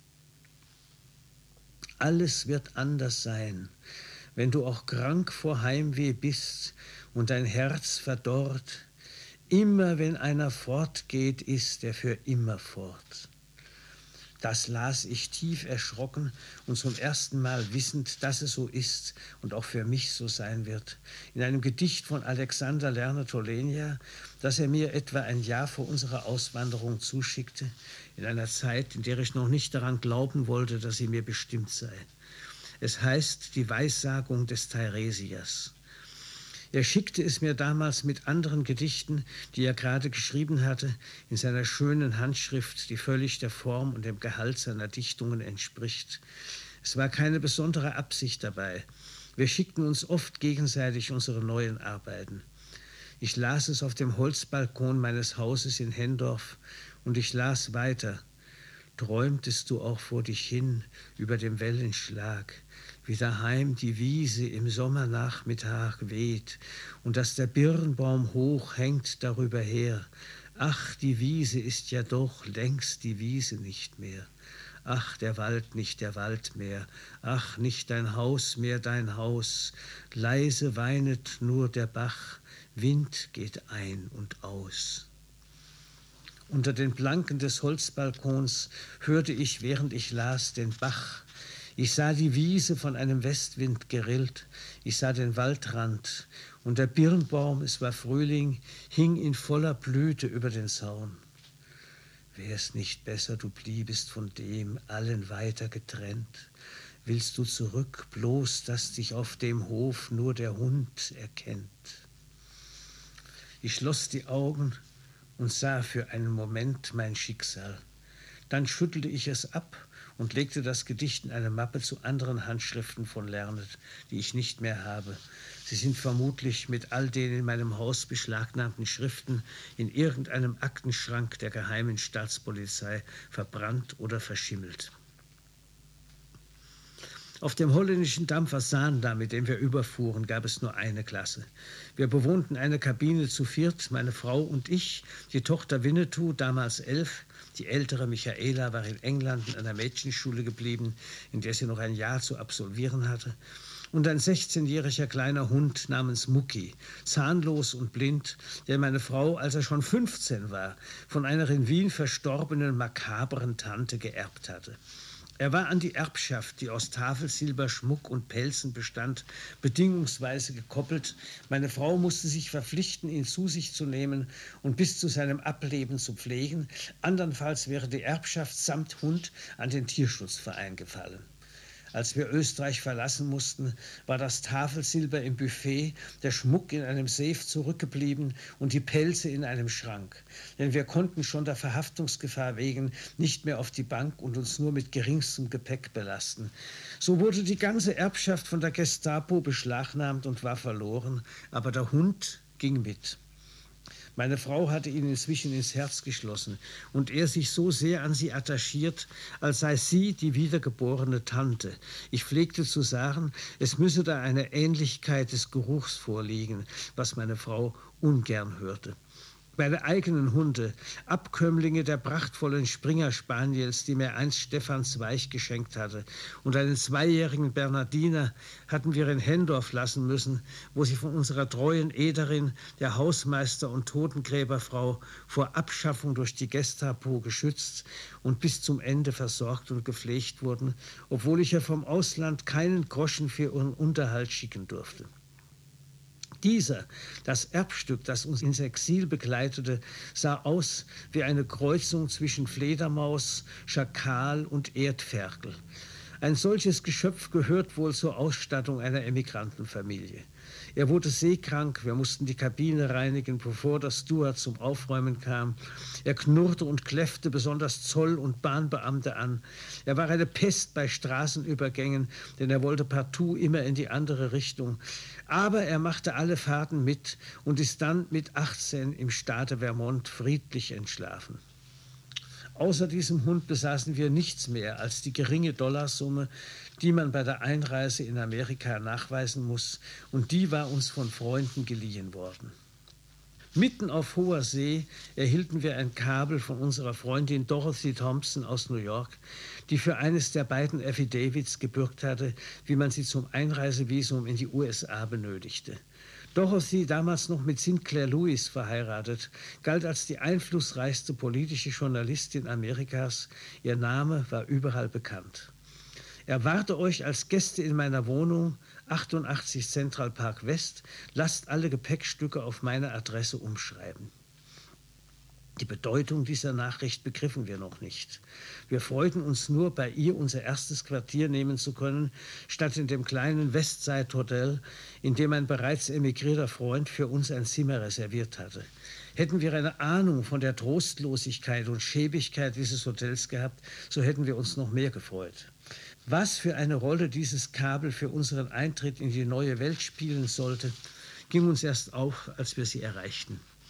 Alles wird anders sein, wenn du auch krank vor Heimweh bist und dein Herz verdorrt. Immer wenn einer fortgeht, ist er für immer fort. Das las ich tief erschrocken und zum ersten Mal wissend, dass es so ist und auch für mich so sein wird, in einem Gedicht von Alexander Lerner-Tolenia, das er mir etwa ein Jahr vor unserer Auswanderung zuschickte, in einer Zeit, in der ich noch nicht daran glauben wollte, dass sie mir bestimmt sei. Es heißt Die Weissagung des Teiresias. Er schickte es mir damals mit anderen Gedichten, die er gerade geschrieben hatte, in seiner schönen Handschrift, die völlig der Form und dem Gehalt seiner Dichtungen entspricht. Es war keine besondere Absicht dabei. Wir schickten uns oft gegenseitig unsere neuen Arbeiten. Ich las es auf dem Holzbalkon meines Hauses in Hendorf und ich las weiter. Träumtest du auch vor dich hin über dem Wellenschlag, wie daheim die Wiese im Sommernachmittag weht und dass der Birnbaum hoch hängt darüber her. Ach, die Wiese ist ja doch längst die Wiese nicht mehr. Ach, der Wald nicht der Wald mehr, ach, nicht dein Haus mehr dein Haus. Leise weinet nur der Bach, Wind geht ein und aus. Unter den Planken des Holzbalkons hörte ich, während ich las, den Bach. Ich sah die Wiese von einem Westwind gerillt, ich sah den Waldrand, und der Birnbaum, es war Frühling, hing in voller Blüte über den Zaun. Wär's nicht besser, du bliebest von dem allen weiter getrennt? Willst du zurück, bloß, dass dich auf dem Hof nur der Hund erkennt? Ich schloss die Augen und sah für einen Moment mein Schicksal. Dann schüttelte ich es ab und legte das Gedicht in eine Mappe zu anderen Handschriften von Lernet, die ich nicht mehr habe. Sie sind vermutlich mit all den in meinem Haus beschlagnahmten Schriften in irgendeinem Aktenschrank der geheimen Staatspolizei verbrannt oder verschimmelt. Auf dem holländischen Dampfer Zaandam, mit dem wir überfuhren, gab es nur eine Klasse. Wir bewohnten eine Kabine zu viert, meine Frau und ich, die Tochter Winnetou, damals 11, die ältere Michaela war in England in einer Mädchenschule geblieben, in der sie noch ein Jahr zu absolvieren hatte, und ein 16-jähriger kleiner Hund namens Mucki, zahnlos und blind, der meine Frau, als er schon 15 war, von einer in Wien verstorbenen makabren Tante geerbt hatte. Er war an die Erbschaft, die aus Tafelsilber, Schmuck und Pelzen bestand, bedingungsweise gekoppelt. Meine Frau musste sich verpflichten, ihn zu sich zu nehmen und bis zu seinem Ableben zu pflegen. Andernfalls wäre die Erbschaft samt Hund an den Tierschutzverein gefallen. Als wir Österreich verlassen mussten, war das Tafelsilber im Buffet, der Schmuck in einem Safe zurückgeblieben und die Pelze in einem Schrank. Denn wir konnten schon der Verhaftungsgefahr wegen nicht mehr auf die Bank und uns nur mit geringstem Gepäck belasten. So wurde die ganze Erbschaft von der Gestapo beschlagnahmt und war verloren, aber der Hund ging mit. Meine Frau hatte ihn inzwischen ins Herz geschlossen und er sich so sehr an sie attachiert, als sei sie die wiedergeborene Tante. Ich pflegte zu sagen, es müsse da eine Ähnlichkeit des Geruchs vorliegen, was meine Frau ungern hörte. Meine eigenen Hunde, Abkömmlinge der prachtvollen Springer-Spaniels, die mir einst Stefan Zweig geschenkt hatte, und einen 2-jährigen Bernardiner hatten wir in Hendorf lassen müssen, wo sie von unserer treuen Ederin, der Hausmeister- und Totengräberfrau, vor Abschaffung durch die Gestapo geschützt und bis zum Ende versorgt und gepflegt wurden, obwohl ich ja vom Ausland keinen Groschen für ihren Unterhalt schicken durfte. Dieser, das Erbstück, das uns ins Exil begleitete, sah aus wie eine Kreuzung zwischen Fledermaus, Schakal und Erdferkel. Ein solches Geschöpf gehört wohl zur Ausstattung einer Emigrantenfamilie. Er wurde seekrank, wir mussten die Kabine reinigen, bevor der Steward zum Aufräumen kam. Er knurrte und kläffte besonders Zoll- und Bahnbeamte an. Er war eine Pest bei Straßenübergängen, denn er wollte partout immer in die andere Richtung. Aber er machte alle Fahrten mit und ist dann mit 18 im Staate Vermont friedlich entschlafen. Außer diesem Hund besaßen wir nichts mehr als die geringe Dollarsumme, die man bei der Einreise in Amerika nachweisen muss, und die war uns von Freunden geliehen worden. Mitten auf hoher See erhielten wir ein Kabel von unserer Freundin Dorothy Thompson aus New York, die für eines der beiden Affidavits gebürgt hatte, wie man sie zum Einreisevisum in die USA benötigte. Dorothy, damals noch mit Sinclair Lewis verheiratet, galt als die einflussreichste politische Journalistin Amerikas. Ihr Name war überall bekannt. Erwarte euch als Gäste in meiner Wohnung, 88 Central Park West. Lasst alle Gepäckstücke auf meine Adresse umschreiben. Die Bedeutung dieser Nachricht begriffen wir noch nicht. Wir freuten uns nur, bei ihr unser erstes Quartier nehmen zu können, statt in dem kleinen Westside Hotel, in dem ein bereits emigrierter Freund für uns ein Zimmer reserviert hatte. Hätten wir eine Ahnung von der Trostlosigkeit und Schäbigkeit dieses Hotels gehabt, so hätten wir uns noch mehr gefreut. Was für eine Rolle dieses Kabel für unseren Eintritt in die neue Welt spielen sollte, ging uns erst auf, als wir sie erreichten.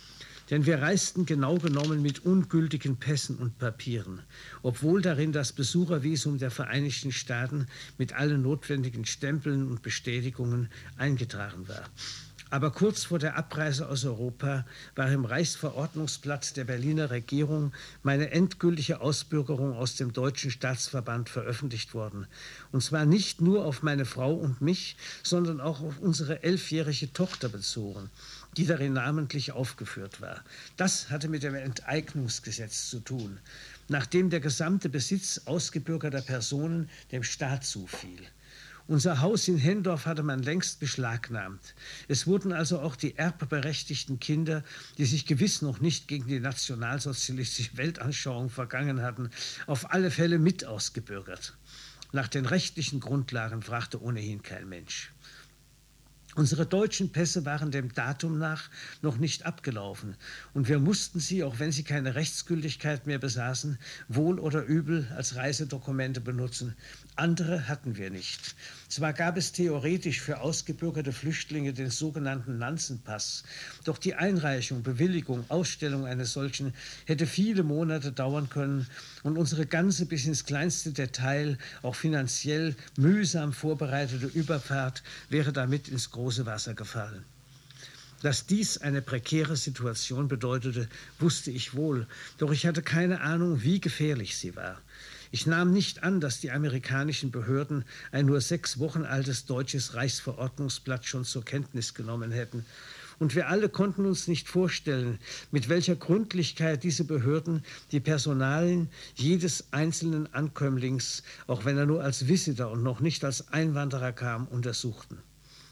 Denn wir reisten genau genommen mit ungültigen Pässen und Papieren, obwohl darin das Besuchervisum der Vereinigten Staaten mit allen notwendigen Stempeln und Bestätigungen eingetragen war. Aber kurz vor der Abreise aus Europa war im Reichsverordnungsblatt der Berliner Regierung meine endgültige Ausbürgerung aus dem Deutschen Staatsverband veröffentlicht worden. Und zwar nicht nur auf meine Frau und mich, sondern auch auf unsere 11-jährige Tochter bezogen, die darin namentlich aufgeführt war. Das hatte mit dem Enteignungsgesetz zu tun, nachdem der gesamte Besitz ausgebürgerter Personen dem Staat zufiel. Unser Haus in Hendorf hatte man längst beschlagnahmt. Es wurden also auch die erbberechtigten Kinder, die sich gewiss noch nicht gegen die nationalsozialistische Weltanschauung vergangen hatten, auf alle Fälle mit ausgebürgert. Nach den rechtlichen Grundlagen fragte ohnehin kein Mensch. Unsere deutschen Pässe waren dem Datum nach noch nicht abgelaufen und wir mussten sie, auch wenn sie keine Rechtsgültigkeit mehr besaßen, wohl oder übel als Reisedokumente benutzen. Andere hatten wir nicht. Zwar gab es theoretisch für ausgebürgerte Flüchtlinge den sogenannten Nansen-Pass, doch die Einreichung, Bewilligung, Ausstellung eines solchen hätte viele Monate dauern können und unsere ganze bis ins kleinste Detail, auch finanziell mühsam vorbereitete Überfahrt wäre damit ins große Wasser gefallen. Dass dies eine prekäre Situation bedeutete, wusste ich wohl, doch ich hatte keine Ahnung, wie gefährlich sie war. Ich nahm nicht an, dass die amerikanischen Behörden ein nur 6 Wochen altes deutsches Reichsverordnungsblatt schon zur Kenntnis genommen hätten. Und wir alle konnten uns nicht vorstellen, mit welcher Gründlichkeit diese Behörden die Personalien jedes einzelnen Ankömmlings, auch wenn er nur als Visitor und noch nicht als Einwanderer kam, untersuchten.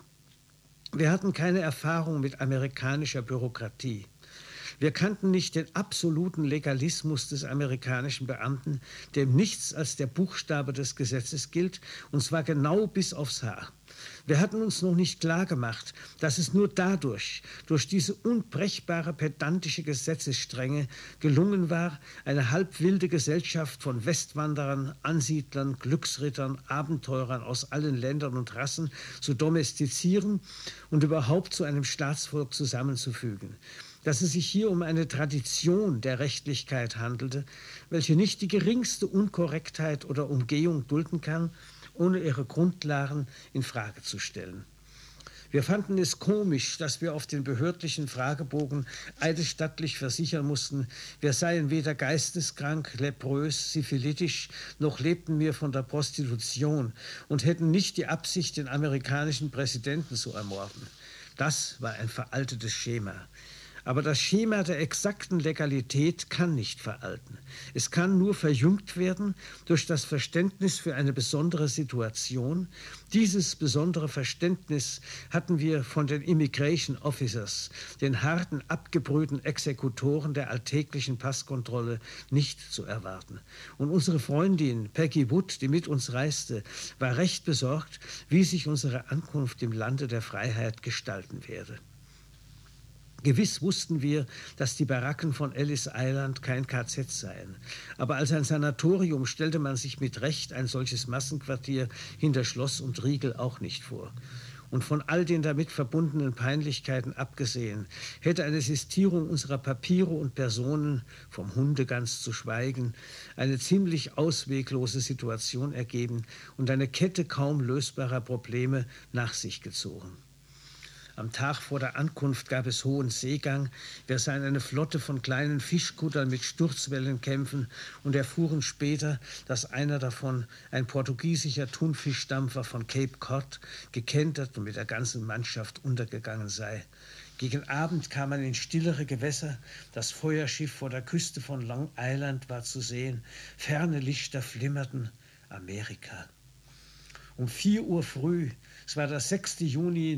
Wir hatten keine Erfahrung mit amerikanischer Bürokratie. Wir kannten nicht den absoluten Legalismus des amerikanischen Beamten, dem nichts als der Buchstabe des Gesetzes gilt, und zwar genau bis aufs Haar. Wir hatten uns noch nicht klargemacht, dass es nur dadurch, durch diese unbrechbare pedantische Gesetzesstrenge, gelungen war, eine halbwilde Gesellschaft von Westwanderern, Ansiedlern, Glücksrittern, Abenteurern aus allen Ländern und Rassen zu domestizieren und überhaupt zu einem Staatsvolk zusammenzufügen. Dass es sich hier um eine Tradition der Rechtlichkeit handelte, welche nicht die geringste Unkorrektheit oder Umgehung dulden kann, ohne ihre Grundlagen in Frage zu stellen. Wir fanden es komisch, dass wir auf den behördlichen Fragebogen eidesstattlich versichern mussten, wir seien weder geisteskrank, leprös, syphilitisch, noch lebten wir von der Prostitution und hätten nicht die Absicht, den amerikanischen Präsidenten zu ermorden. Das war ein veraltetes Schema. Aber das Schema der exakten Legalität kann nicht veralten. Es kann nur verjüngt werden durch das Verständnis für eine besondere Situation. Dieses besondere Verständnis hatten wir von den Immigration Officers, den harten, abgebrühten Exekutoren der alltäglichen Passkontrolle, nicht zu erwarten. Und unsere Freundin Peggy Wood, die mit uns reiste, war recht besorgt, wie sich unsere Ankunft im Lande der Freiheit gestalten werde. Gewiss wussten wir, dass die Baracken von Ellis Island kein KZ seien. Aber als ein Sanatorium stellte man sich mit Recht ein solches Massenquartier hinter Schloss und Riegel auch nicht vor. Und von all den damit verbundenen Peinlichkeiten abgesehen, hätte eine Sistierung unserer Papiere und Personen, vom Hunde ganz zu schweigen, eine ziemlich ausweglose Situation ergeben und eine Kette kaum lösbarer Probleme nach sich gezogen. Am Tag vor der Ankunft gab es hohen Seegang. Wir sahen eine Flotte von kleinen Fischkuttern mit Sturzwellen kämpfen und erfuhren später, dass einer davon ein portugiesischer Thunfischdampfer von Cape Cod gekentert und mit der ganzen Mannschaft untergegangen sei. Gegen Abend kam man in stillere Gewässer. Das Feuerschiff vor der Küste von Long Island war zu sehen. Ferne Lichter flimmerten. Amerika. Um 4 Uhr früh, es war der 6. Juni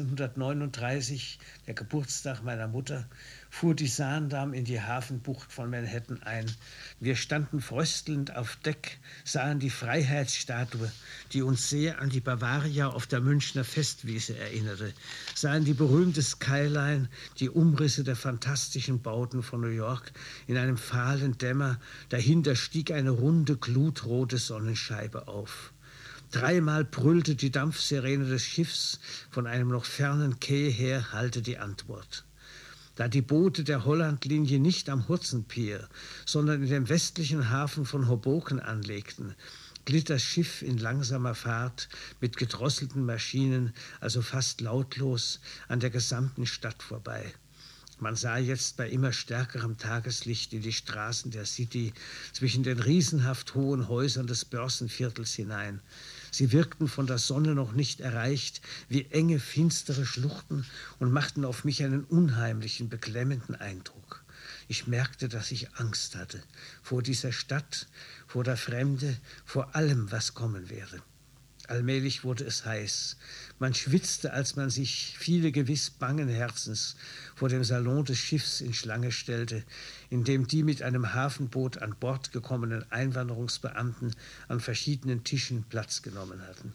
1939, der Geburtstag meiner Mutter, fuhr die Zaandam in die Hafenbucht von Manhattan ein. Wir standen fröstelnd auf Deck, sahen die Freiheitsstatue, die uns sehr an die Bavaria auf der Münchner Festwiese erinnerte, sahen die berühmte Skyline, die Umrisse der fantastischen Bauten von New York in einem fahlen Dämmer. Dahinter stieg eine runde, glutrote Sonnenscheibe auf. 3-mal brüllte die Dampfsirene des Schiffs, von einem noch fernen Quai her hallte die Antwort. Da die Boote der Hollandlinie nicht am Hudson Pier, sondern in dem westlichen Hafen von Hoboken anlegten, glitt das Schiff in langsamer Fahrt mit gedrosselten Maschinen, also fast lautlos, an der gesamten Stadt vorbei. Man sah jetzt bei immer stärkerem Tageslicht in die Straßen der City zwischen den riesenhaft hohen Häusern des Börsenviertels hinein. Sie wirkten von der Sonne noch nicht erreicht wie enge, finstere Schluchten und machten auf mich einen unheimlichen, beklemmenden Eindruck. Ich merkte, dass ich Angst hatte vor dieser Stadt, vor der Fremde, vor allem, was kommen werde. Allmählich wurde es heiß. Man schwitzte, als man sich, viele gewiss bangen Herzens, vor dem Salon des Schiffs in Schlange stellte, in dem die mit einem Hafenboot an Bord gekommenen Einwanderungsbeamten an verschiedenen Tischen Platz genommen hatten.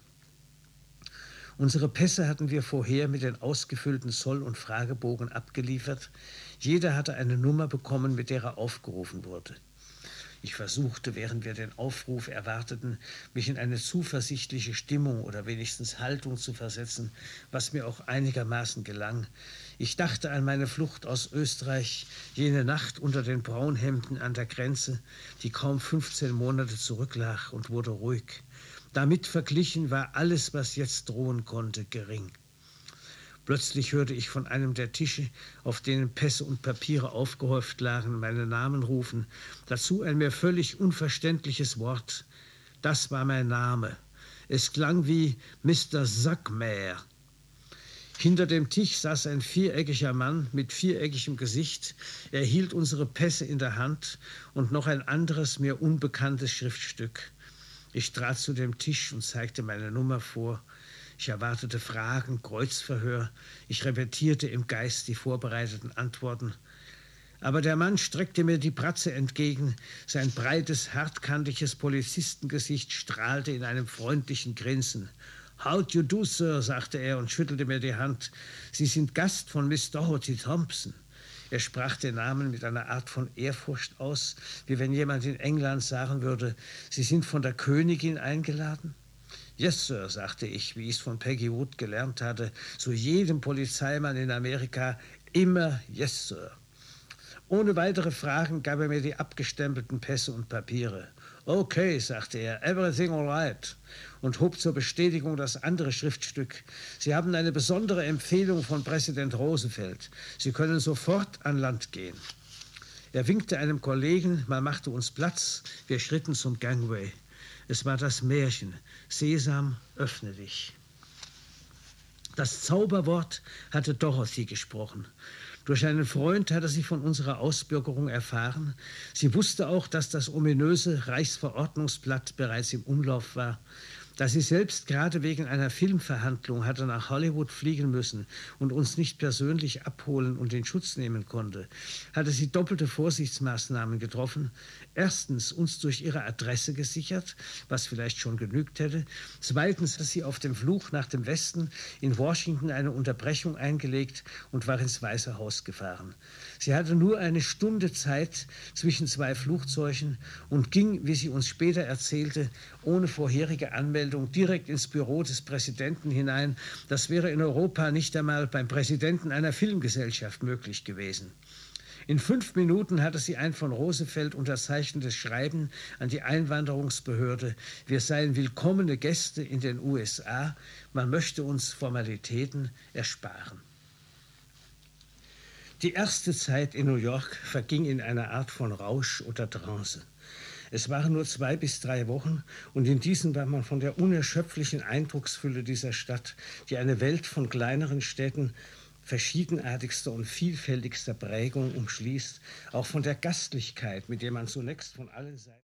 Unsere Pässe hatten wir vorher mit den ausgefüllten Zoll- und Fragebogen abgeliefert. Jeder hatte eine Nummer bekommen, mit der er aufgerufen wurde. Ich versuchte, während wir den Aufruf erwarteten, mich in eine zuversichtliche Stimmung oder wenigstens Haltung zu versetzen, was mir auch einigermaßen gelang. Ich dachte an meine Flucht aus Österreich, jene Nacht unter den Braunhemden an der Grenze, die kaum 15 Monate zurücklag, und wurde ruhig. Damit verglichen war alles, was jetzt drohen konnte, gering. Plötzlich hörte ich von einem der Tische, auf denen Pässe und Papiere aufgehäuft lagen, meinen Namen rufen. Dazu ein mir völlig unverständliches Wort. Das war mein Name. Es klang wie Mr. Sackmair. Hinter dem Tisch saß ein viereckiger Mann mit viereckigem Gesicht. Er hielt unsere Pässe in der Hand und noch ein anderes, mir unbekanntes Schriftstück. Ich trat zu dem Tisch und zeigte meine Nummer vor. Ich erwartete Fragen, Kreuzverhör. Ich repetierte im Geist die vorbereiteten Antworten. Aber der Mann streckte mir die Bratze entgegen. Sein breites, hartkantiges Polizistengesicht strahlte in einem freundlichen Grinsen. »How do you do, Sir?« sagte er und schüttelte mir die Hand. »Sie sind Gast von Miss Dorothy Thompson.« Er sprach den Namen mit einer Art von Ehrfurcht aus, wie wenn jemand in England sagen würde, »Sie sind von der Königin eingeladen?« »Yes, Sir«, sagte ich, wie ich es von Peggy Wood gelernt hatte, zu jedem Polizeimann in Amerika, immer »Yes, Sir«. Ohne weitere Fragen gab er mir die abgestempelten Pässe und Papiere. »Okay«, sagte er, »everything all right«, und hob zur Bestätigung das andere Schriftstück. »Sie haben eine besondere Empfehlung von Präsident Roosevelt. Sie können sofort an Land gehen.« Er winkte einem Kollegen, man machte uns Platz, wir schritten zum Gangway. Es war das Märchen, »Sesam, öffne dich«. Das Zauberwort hatte Dorothy gesprochen. Durch einen Freund hatte sie von unserer Ausbürgerung erfahren. Sie wusste auch, dass das ominöse Reichsverordnungsblatt bereits im Umlauf war. Da sie selbst gerade wegen einer Filmverhandlung hatte nach Hollywood fliegen müssen und uns nicht persönlich abholen und in Schutz nehmen konnte, hatte sie doppelte Vorsichtsmaßnahmen getroffen. Erstens uns durch ihre Adresse gesichert, was vielleicht schon genügt hätte. Zweitens hat sie auf dem Flug nach dem Westen in Washington eine Unterbrechung eingelegt und war ins Weiße Haus gefahren. Sie hatte nur eine Stunde Zeit zwischen zwei Flugzeugen und ging, wie sie uns später erzählte, ohne vorherige Anmeldung direkt ins Büro des Präsidenten hinein. Das wäre in Europa nicht einmal beim Präsidenten einer Filmgesellschaft möglich gewesen. In 5 Minuten hatte sie ein von Roosevelt unterzeichnetes Schreiben an die Einwanderungsbehörde. Wir seien willkommene Gäste in den USA. Man möchte uns Formalitäten ersparen. Die erste Zeit in New York verging in einer Art von Rausch oder Trance. Es waren nur 2 bis 3 Wochen und in diesen war man von der unerschöpflichen Eindrucksfülle dieser Stadt, die eine Welt von kleineren Städten verschiedenartigster und vielfältigster Prägung umschließt, auch von der Gastlichkeit, mit der man zunächst von allen Seiten